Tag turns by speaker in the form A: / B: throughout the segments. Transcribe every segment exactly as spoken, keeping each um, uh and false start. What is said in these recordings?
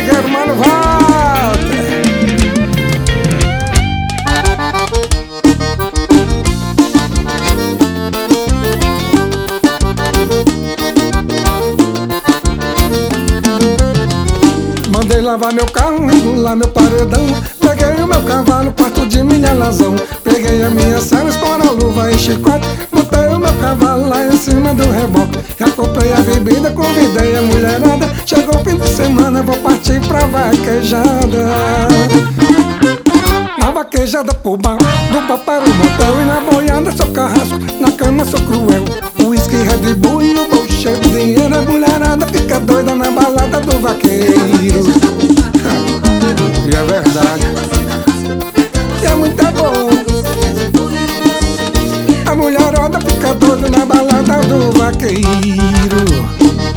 A: Trigueiro, mano, volta. Mandei lavar meu carro, regular meu paredão. Peguei o meu cavalo, quarto de minha lazão. Peguei a minha cela, espora, luva e chicote. Botei o meu cavalo lá em cima do reboque. Já comprei a bebida, convidei a mulherada. Chegou o fim de semana, vou partir pra vaquejada. Na vaquejada pro bar, do bar para o motel. E na boiada sou carrasco, na cama sou cruel. Whisky, Red Bull e o bolso cheio de dinheiro. A mulherada fica doida na balada do vaqueiro. E é verdade, e é muito bom. A mulherada fica doida na balada do vaqueiro.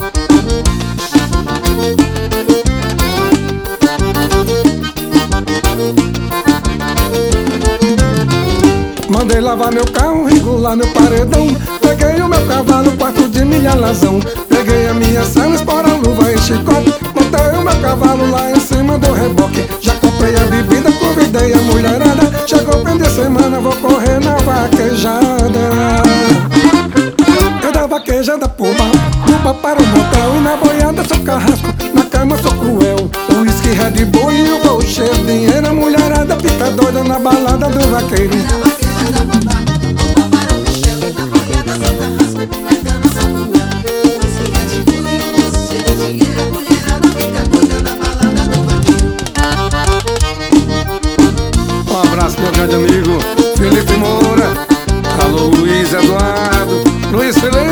A: Mandei lavar meu carro, regular meu paredão. Peguei o meu cavalo, quarto de minha lazão. Peguei a minha cela, espora, luva e chicote. Botei o meu cavalo lá em cima do reboque. Já comprei a bebida, convidei a mulherada. Chegou o fim de semana, vou correr na vaquejada. Eu da vaquejada pro bar, do bar para o motel. E na boiada sou carrasco, na cama sou cruel. O whisky, Red Bull e o bolso cheio de dinheiro. A mulherada fica doida na balada do vaqueiro. Um abraço, meu grande amigo Felipe Moura. Alô, Luiz Eduardo. Luiz Felipe.